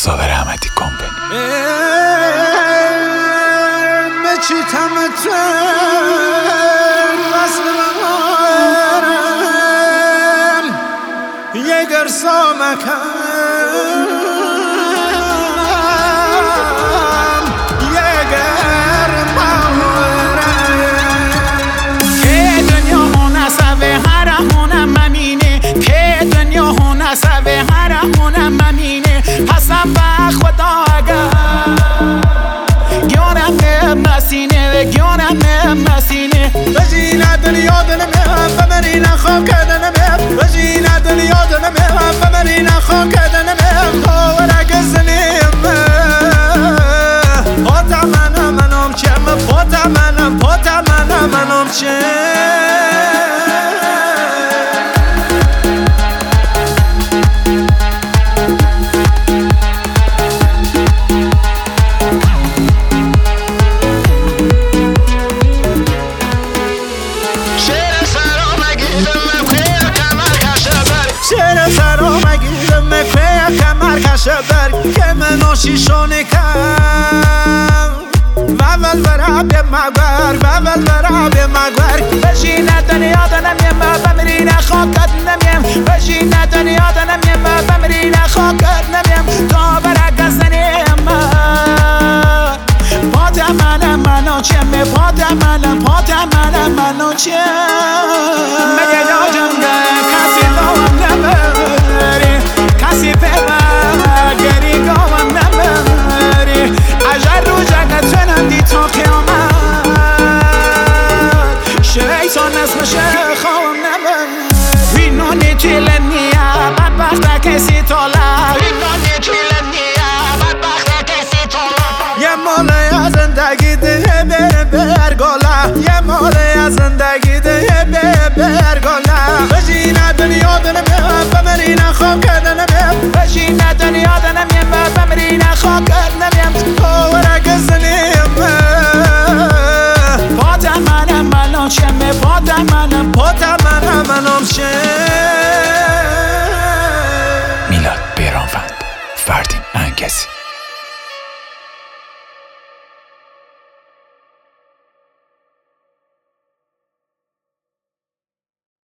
مصور احمدی کمپنی. بجينا دنيا دنمه فمرينا خاك دنمه بجينا دنيا دنمه فمرينا خاك دنمه ورق الزنيم پاتا منم چم پاتا منم چم که منو شیشونه کم وول برا به مگور بجینا دنیا دنمیم بمرین خاکت نمیم بجینا دنیا دنمیم بمرین خاکت نمیم تا برا گزنیم پاتا منو چم پاتا منو چم مگه یادم ده کسی دوام نبری کسی گری گوام نبری اجر رو جگت فنندی تا قیامت شیطان اسمش خوام نبری وینونی تیلنیا بدبخت کسی طالب وینونی تیلنیا بدبخت کسی طالب یه ماله از زندگی ده برگاله یه ماله از زندگی ده برگاله بجینا دنیا دنمه بمرین خاک دنمه بجینا دنیا دنمه بمرین خاک دنمه ورق زنیم پاتا منم چم پاتا منم چم. میلاد بیرانوند، فردین انگسی.